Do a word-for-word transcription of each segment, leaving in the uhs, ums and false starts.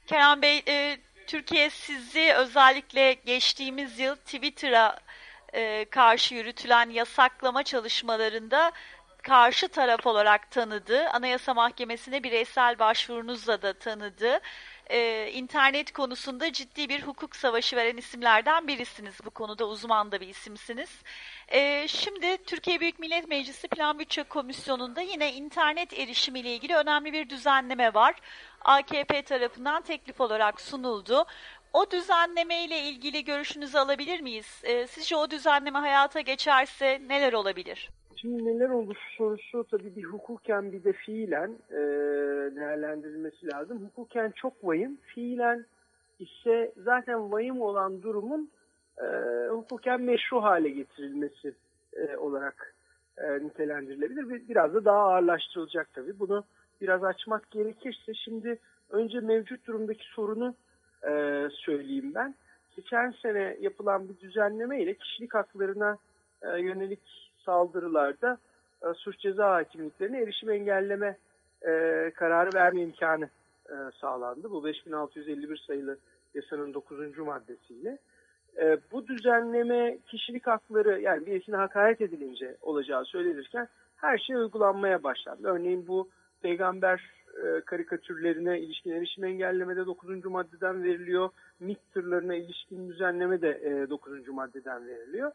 Kerem Bey, e, Türkiye sizi özellikle geçtiğimiz yıl Twitter'a e, karşı yürütülen yasaklama çalışmalarında karşı taraf olarak tanıdı. Anayasa Mahkemesi'ne bireysel başvurunuzla da tanıdı. E, internet konusunda ciddi bir hukuk savaşı veren isimlerden birisiniz. Bu konuda uzman da bir isimsiniz. E, şimdi Türkiye Büyük Millet Meclisi Plan Bütçe Komisyonu'nda yine internet erişimi ile ilgili önemli bir düzenleme var. A K P tarafından teklif olarak sunuldu. O düzenleme ile ilgili görüşünüzü alabilir miyiz? Ee, sizce o düzenleme hayata geçerse neler olabilir? Şimdi neler olur sorusu tabii bir hukuken bir de fiilen e, değerlendirilmesi lazım. Hukuken çok vahim, fiilen ise zaten vahim olan durumun e, hukuken meşru hale getirilmesi e, olarak e, nitelendirilebilir. Biraz da daha ağırlaştırılacak tabii. Bunu biraz açmak gerekirse şimdi önce mevcut durumdaki sorunu e, söyleyeyim ben. Geçen sene yapılan bir düzenleme ile kişilik haklarına e, yönelik saldırılarda e, suç ceza hakimliklerine erişim engelleme e, kararı verme imkanı e, sağlandı. Bu beş bin altı yüz elli bir sayılı yasanın dokuzuncu maddesiyle. E, bu düzenleme kişilik hakları yani birisine hakaret edilince olacağı söylenirken her şey uygulanmaya başlandı. Örneğin bu peygamber e, karikatürlerine ilişkin erişim engellemede dokuzuncu maddeden veriliyor. M İ T tırlarına ilişkin düzenleme de e, dokuzuncu maddeden veriliyor.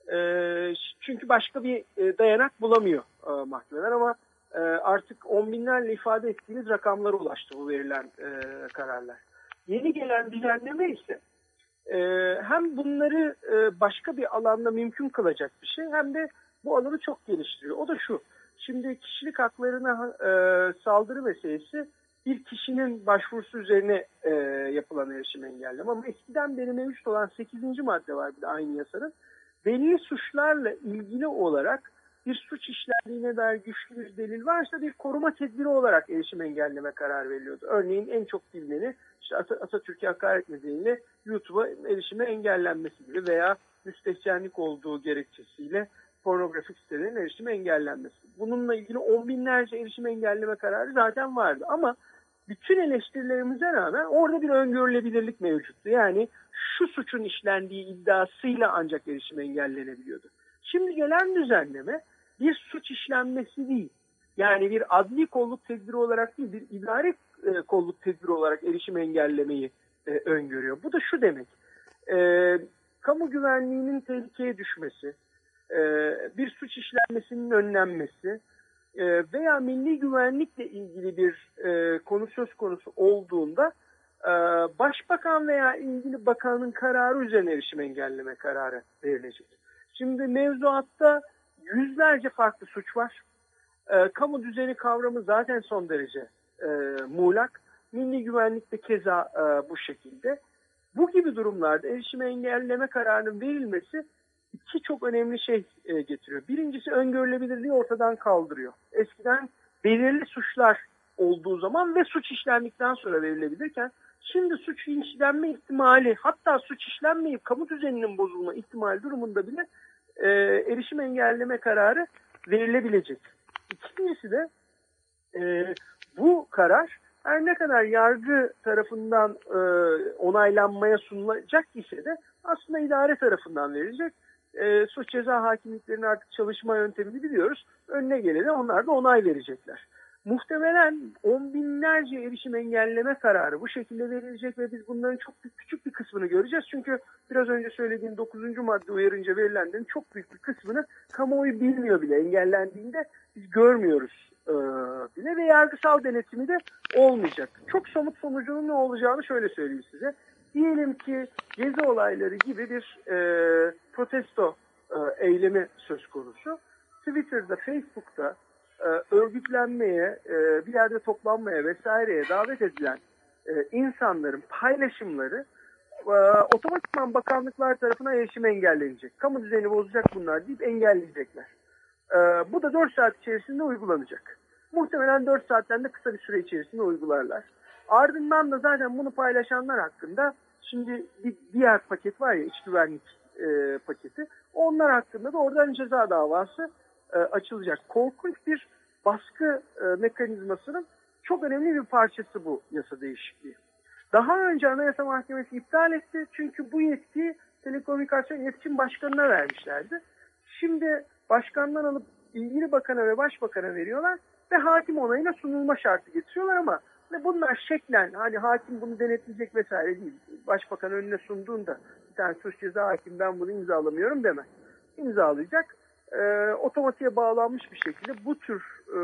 E, çünkü başka bir e, dayanak bulamıyor e, mahkemeler ama e, artık on binlerle ifade ettiğimiz rakamlara ulaştı bu verilen e, kararlar. Yeni gelen düzenleme ise e, hem bunları e, başka bir alanda mümkün kılacak bir şey hem de bu alanı çok geliştiriyor. O da şu. Şimdi kişilik haklarına e, saldırı meselesi bir kişinin başvurusu üzerine e, yapılan erişim engelleme. Ama eskiden beri mevcut olan sekizinci madde var bir de aynı yasanın. Belli suçlarla ilgili olarak bir suç işlendiğine dair güçlü bir delil varsa bir koruma tedbiri olarak erişim engelleme kararı veriliyordu. Örneğin en çok bilineni işte Atatürk'e hakaret nedeniyle YouTube'a erişime engellenmesi gibi veya müstehcenlik olduğu gerekçesiyle pornografik sitelerin erişime engellenmesi. Bununla ilgili on binlerce erişim engelleme kararı zaten vardı. Ama bütün eleştirilerimize rağmen orada bir öngörülebilirlik mevcuttu. Yani şu suçun işlendiği iddiasıyla ancak erişim engellenebiliyordu. Şimdi gelen düzenleme bir suç işlenmesi değil. Yani bir adli kolluk tedbiri olarak değil, bir idari e, kolluk tedbiri olarak erişim engellemeyi e, öngörüyor. Bu da şu demek, e, kamu güvenliğinin tehlikeye düşmesi, bir suç işlenmesinin önlenmesi veya milli güvenlikle ilgili bir konu söz konusu olduğunda başbakan veya ilgili bakanın kararı üzerine erişim engelleme kararı verilecek. Şimdi mevzuatta yüzlerce farklı suç var. Kamu düzeni kavramı zaten son derece muğlak. Milli güvenlik de keza bu şekilde. Bu gibi durumlarda erişim engelleme kararının verilmesi İki çok önemli şey e, getiriyor. Birincisi öngörülebilirliği ortadan kaldırıyor. Eskiden belirli suçlar olduğu zaman ve suç işlendikten sonra verilebilirken şimdi suç işlenme ihtimali hatta suç işlenmeyip kamu düzeninin bozulma ihtimali durumunda bile e, erişim engelleme kararı verilebilecek. İkincisi de e, bu karar her ne kadar yargı tarafından e, onaylanmaya sunulacak ise de aslında idare tarafından verilecek. E, suç ceza hakimliklerinin artık çalışma yöntemini biliyoruz. Önüne gelene onlar da onay verecekler. Muhtemelen on binlerce erişim engelleme kararı bu şekilde verilecek ve biz bunların çok büyük, küçük bir kısmını göreceğiz. Çünkü biraz önce söylediğim dokuzuncu madde uyarınca verilenlerin çok büyük bir kısmını kamuoyu bilmiyor bile. Engellendiğinde biz görmüyoruz e, bile ve yargısal denetimi de olmayacak. Çok somut sonucunun ne olacağını şöyle söyleyeyim size. Diyelim ki gezi olayları gibi bir e, protesto e, eylemi söz konusu. Twitter'da, Facebook'ta e, örgütlenmeye, e, bir yerde toplanmaya vesaireye davet edilen e, insanların paylaşımları e, otomatikman bakanlıklar tarafından erişim engellenecek. Kamu düzeni bozacak bunlar deyip engelleyecekler. E, bu da dört saat içerisinde uygulanacak. Muhtemelen dört saatten de kısa bir süre içerisinde uygularlar. Ardından da zaten bunu paylaşanlar hakkında şimdi bir diğer paket var ya iç güvenlik e, paketi. Onlar hakkında da oradan ceza davası e, açılacak. Korkunç bir baskı e, mekanizmasının çok önemli bir parçası bu yasa değişikliği. Daha önce Anayasa Mahkemesi iptal etti. Çünkü bu yetkiyi Telekomünikasyon İletişim Başkanı'na vermişlerdi. Şimdi başkandan alıp ilgili bakana ve başbakana veriyorlar ve hakim onayına sunulma şartı getiriyorlar ama ve bunlar şeklen hani hakim bunu denetleyecek vesaire değil. Başbakan önüne sunduğunda bir tane suç ceza hakim ben bunu imzalamıyorum demez. İmzalayacak. E, otomatiğe bağlanmış bir şekilde bu tür e,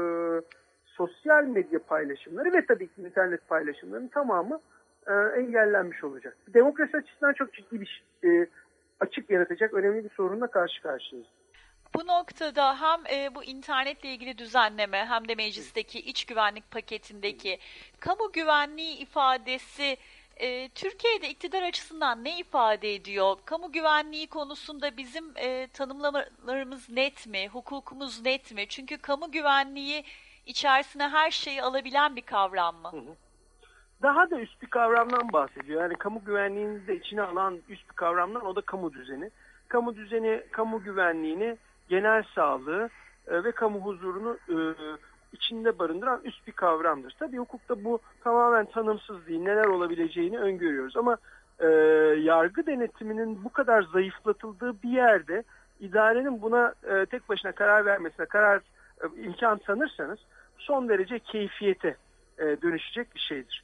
sosyal medya paylaşımları ve tabii ki internet paylaşımlarının tamamı e, engellenmiş olacak. Demokrasi açısından çok ciddi bir e, açık yaratacak önemli bir sorunla karşı karşıyayız. Bu noktada hem e, bu internetle ilgili düzenleme hem de meclisteki iç güvenlik paketindeki kamu güvenliği ifadesi e, Türkiye'de iktidar açısından ne ifade ediyor? Kamu güvenliği konusunda bizim e, tanımlamalarımız net mi? Hukukumuz net mi? Çünkü kamu güvenliği içerisine her şeyi alabilen bir kavram mı? Hı hı. Daha da üst bir kavramdan bahsediyor. Yani kamu güvenliğini de içine alan üst bir kavramdan o da kamu düzeni. Kamu düzeni, kamu güvenliğini, genel sağlığı e, ve kamu huzurunu e, içinde barındıran üst bir kavramdır. Tabii hukukta bu tamamen tanımsız değil. Neler olabileceğini öngörüyoruz. Ama e, yargı denetiminin bu kadar zayıflatıldığı bir yerde idarenin buna e, tek başına karar vermesine karar e, imkan tanırsanız son derece keyfiyete e, dönüşecek bir şeydir.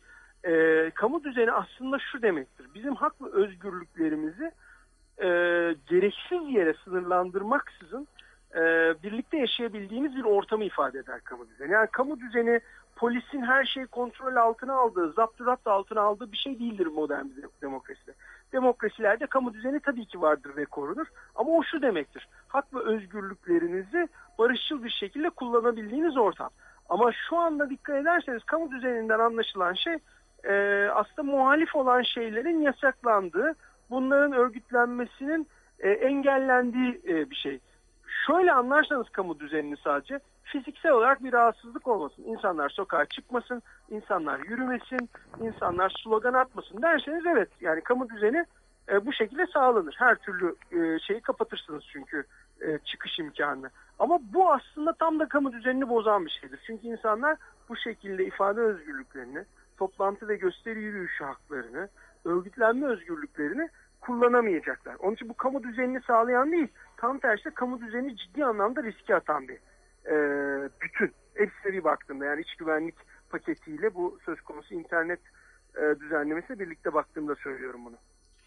E, kamu düzeni aslında şu demektir. Bizim hak ve özgürlüklerimizi e, gereksiz yere sınırlandırmaksızın e, birlikte yaşayabildiğimiz bir ortamı ifade eder kamu düzeni. Yani kamu düzeni polisin her şeyi kontrol altına aldığı, zapturapt altına aldığı bir şey değildir modern bir demokraside. Demokrasilerde kamu düzeni tabii ki vardır ve korunur. Ama o şu demektir. Hak ve özgürlüklerinizi barışçıl bir şekilde kullanabildiğiniz ortam. Ama şu anda dikkat ederseniz kamu düzeninden anlaşılan şey e, aslında muhalif olan şeylerin yasaklandığı, bunların örgütlenmesinin e, engellendiği e, bir şey. Şöyle anlarsanız kamu düzenini sadece fiziksel olarak bir rahatsızlık olmasın. İnsanlar sokağa çıkmasın, insanlar yürümesin, insanlar slogan atmasın derseniz evet yani kamu düzeni e, bu şekilde sağlanır. Her türlü e, şeyi kapatırsınız çünkü e, çıkış imkanını. Ama bu aslında tam da kamu düzenini bozan bir şeydir. Çünkü insanlar bu şekilde ifade özgürlüklerini, toplantı ve gösteri yürüyüşü haklarını, örgütlenme özgürlüklerini kullanamayacaklar. Onun için bu kamu düzenini sağlayan değil, tam tersi kamu düzenini ciddi anlamda riske atan bir e, bütün. Hepsine bir baktığımda yani iç güvenlik paketiyle bu söz konusu internet e, düzenlemesiyle birlikte baktığımda söylüyorum bunu.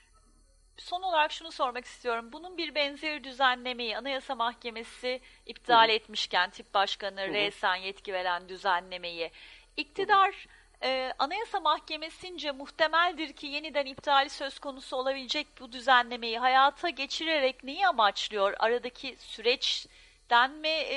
Son olarak şunu sormak istiyorum. Bunun bir benzeri düzenlemeyi Anayasa Mahkemesi iptal Hı-hı. etmişken tip başkanı resen yetki veren düzenlemeyi iktidar e, Anayasa Mahkemesi'nce muhtemeldir ki yeniden iptali söz konusu olabilecek bu düzenlemeyi hayata geçirerek neyi amaçlıyor? Aradaki süreçten mi e,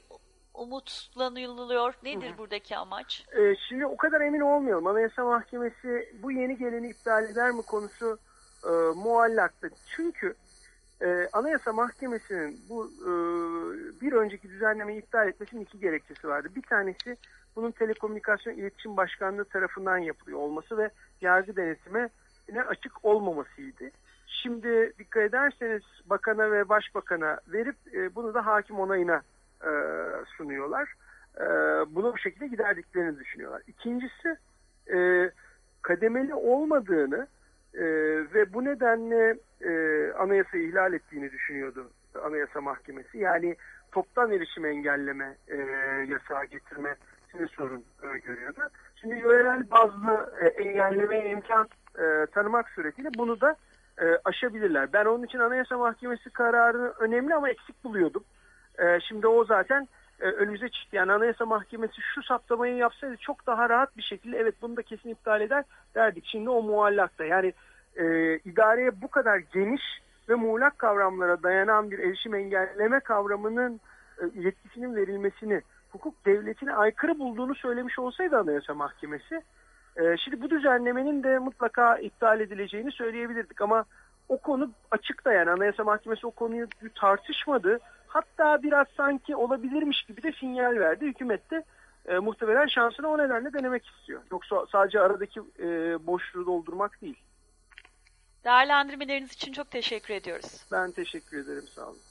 umutlanılıyor? Nedir Hı-hı. buradaki amaç? E, şimdi o kadar emin olmayalım. Anayasa Mahkemesi bu yeni geleni iptal eder mi konusu E, muallakta. Çünkü e, Anayasa Mahkemesi'nin bu e, bir önceki düzenlemeyi iptal etmesinin iki gerekçesi vardı. Bir tanesi bunun Telekomünikasyon İletişim Başkanlığı tarafından yapılıyor olması ve yargı denetime açık olmamasıydı. Şimdi dikkat ederseniz bakana ve başbakana verip e, bunu da hakim onayına e, sunuyorlar. E, bunu bu şekilde giderdiklerini düşünüyorlar. İkincisi e, kademeli olmadığını Ee, ve bu nedenle e, anayasayı ihlal ettiğini düşünüyordu Anayasa Mahkemesi. Yani toptan erişim engelleme e, yasağı getirmesini sorun e, görüyordu. Şimdi yerel bazlı e, engellemeye imkan e, tanımak suretiyle bunu da e, aşabilirler. Ben onun için Anayasa Mahkemesi kararını önemli ama eksik buluyordum. E, şimdi o zaten e, önümüze çıktı. Yani Anayasa Mahkemesi şu saptamayı yapsaydı çok daha rahat bir şekilde evet bunu da kesin iptal eder derdik. Şimdi o muallakta. Yani e, idareye bu kadar geniş ve muğlak kavramlara dayanan bir erişim engelleme kavramının e, yetkisinin verilmesini hukuk devletine aykırı bulduğunu söylemiş olsaydı Anayasa Mahkemesi e, şimdi bu düzenlemenin de mutlaka iptal edileceğini söyleyebilirdik ama o konu açıkta yani Anayasa Mahkemesi o konuyu tartışmadı. Hatta biraz sanki olabilirmiş gibi de sinyal verdi. Hükümet de e, muhtemelen şansını o nedenle denemek istiyor. Yoksa sadece aradaki e, boşluğu doldurmak değil. Değerlendirmeleriniz için çok teşekkür ediyoruz. Ben teşekkür ederim. Sağ olun.